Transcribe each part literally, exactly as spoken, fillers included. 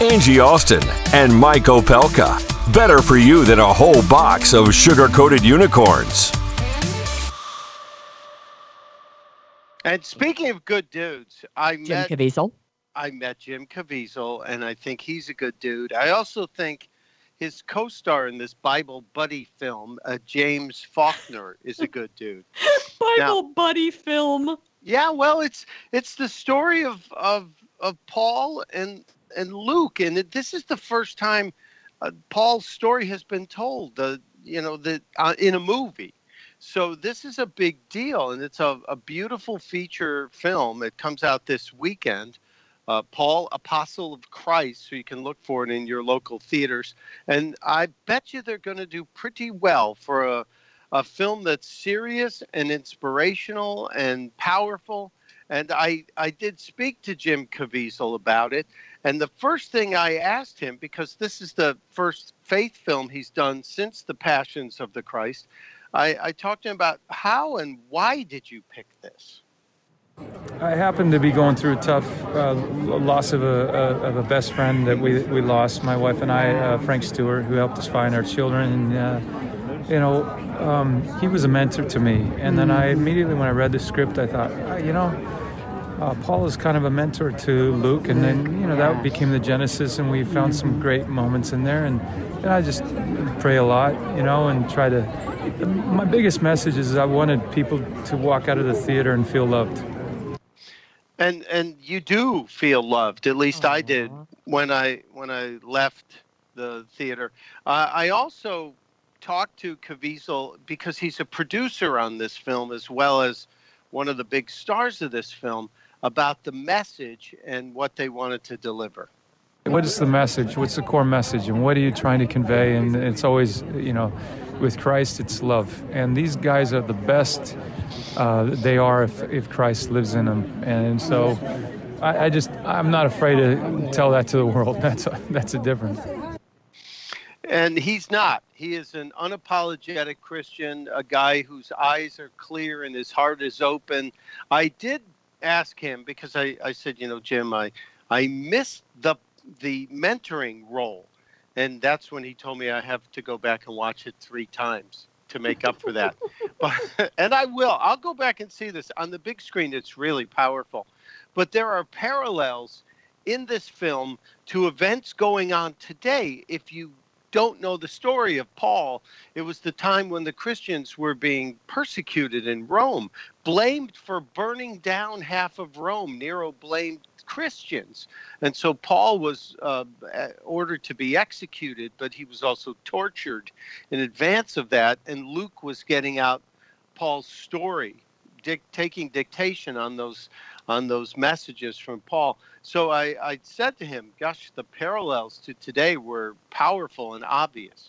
Angie Austin and Mike Opelka. Better for you than a whole box of sugar-coated unicorns. And speaking of good dudes, I Jim met Caviezel. I met Jim Caviezel, and I think he's a good dude. I also think his co-star in this Bible buddy film, uh, James Faulkner, is a good dude. Bible Now- buddy film. Yeah, well, it's it's the story of of of Paul and and Luke, and it, this is the first time uh, Paul's story has been told. The you know the uh, in a movie. So this is a big deal, and it's a, a beautiful feature film. It comes out this weekend. Uh, Paul, Apostle of Christ, so you can look for it in your local theaters. And I bet you they're going to do pretty well for a, a film that's serious and inspirational and powerful. And I, I did speak to Jim Caviezel about it. And the first thing I asked him, because this is the first faith film he's done since the Passions of the Christ, I, I talked to him about how and why did you pick this? I happened to be going through a tough uh, loss of a, a of a best friend that we we lost, my wife and I, uh, Frank Stewart, who helped us find our children. And uh, you know, um, he was a mentor to me. And then I immediately, when I read the script, I thought, oh, you know, uh, Paul is kind of a mentor to Luke. And then you know that became the genesis, and we found some great moments in there. And, and I just pray a lot, you know, and try to. My biggest message is I wanted people to walk out of the theater and feel loved. And and you do feel loved. At least Aww. I did when I when I left the theater. Uh, I also talked to Caviezel because he's a producer on this film as well as one of the big stars of this film about the message and what they wanted to deliver. What is the message? What's the core message? And what are you trying to convey? And it's always, you know, with Christ, it's love. And these guys are the best uh, they are if, if Christ lives in them. And so I, I just, I'm not afraid to tell that to the world. That's a, that's a difference. And he's not. He is an unapologetic Christian, a guy whose eyes are clear and his heart is open. I did ask him because I, I said, you know, Jim, I, I missed the the mentoring role. And that's when he told me I have to go back and watch it three times to make up for that. But, and I will. I'll go back and see this. On the big screen, it's really powerful. But there are parallels in this film to events going on today. If you don't know the story of Paul, it was the time when the Christians were being persecuted in Rome, blamed for burning down half of Rome. Nero blamed Christians. And so Paul was uh, ordered to be executed, but he was also tortured in advance of that. And Luke was getting out Paul's story, dic- taking dictation on those on those messages from Paul. So I, I said to him, gosh, the parallels to today were powerful and obvious.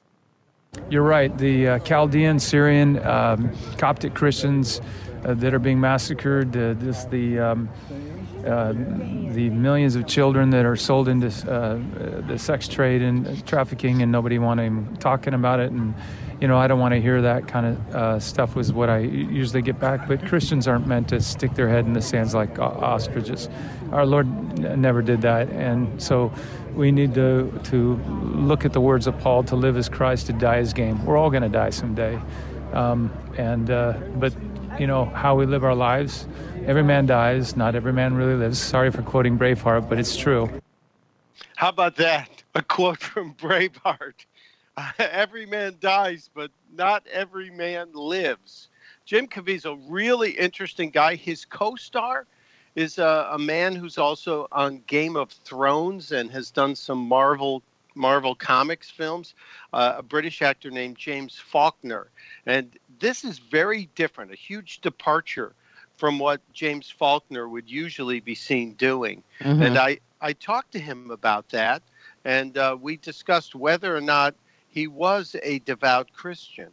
You're right. The uh, Chaldean, Syrian, um, Coptic Christians uh, that are being massacred, uh, this, the um, uh, the millions of children that are sold into uh, the sex trade and trafficking, and nobody wanting talking about it. And you know, I don't want to hear that kind of uh, stuff. Was what I usually get back. But Christians aren't meant to stick their head in the sands like ostriches. Our Lord n- never did that, and so we need to to look at the words of Paul: to live as Christ, to die as gain. We're all going to die someday, um, and uh, but you know how we live our lives. Every man dies, not every man really lives. Sorry for quoting Braveheart, but it's true. How about that? A quote from Braveheart. Uh, every man dies, but not every man lives. Jim Caviezel, really interesting guy. His co-star is a, a man who's also on Game of Thrones and has done some Marvel Marvel Comics films, uh, a British actor named James Faulkner. And this is very different, a huge departure from what James Faulkner would usually be seen doing. Mm-hmm. And I, I talked to him about that, and uh, we discussed whether or not he was a devout Christian.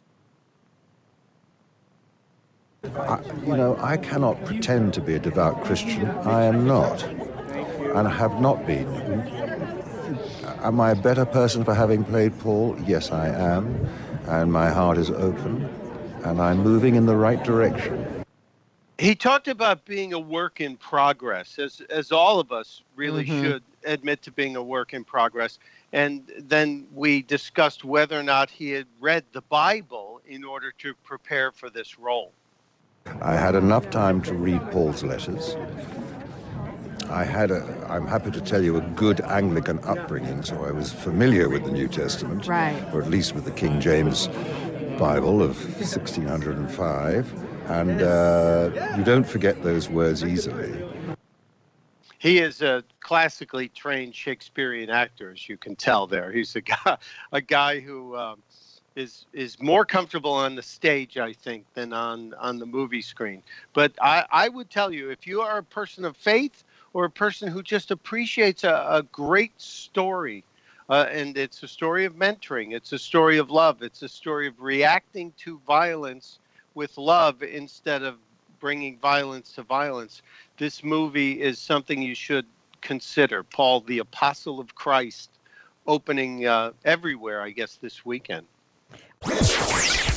I, you know, I cannot pretend to be a devout Christian. I am not, and I have not been. Am I a better person for having played Paul? Yes, I am, and my heart is open, and I'm moving in the right direction. He talked about being a work in progress, as as all of us really mm-hmm. should admit to being a work in progress. And then we discussed whether or not he had read the Bible in order to prepare for this role. I had enough time to read Paul's letters. I had a, I'm happy to tell you, a good Anglican upbringing, so I was familiar with the New Testament, right. or at least with the King James Bible of sixteen oh five, and uh, you don't forget those words easily. He is a classically trained Shakespearean actor, as you can tell there. He's a guy, a guy who um, is is more comfortable on the stage, I think, than on, on the movie screen. But I, I would tell you, if you are a person of faith or a person who just appreciates a, a great story, uh, and it's a story of mentoring, it's a story of love, it's a story of reacting to violence with love instead of bringing violence to violence, this movie is something you should consider. Paul, the Apostle of Christ, opening uh, everywhere, I guess, this weekend.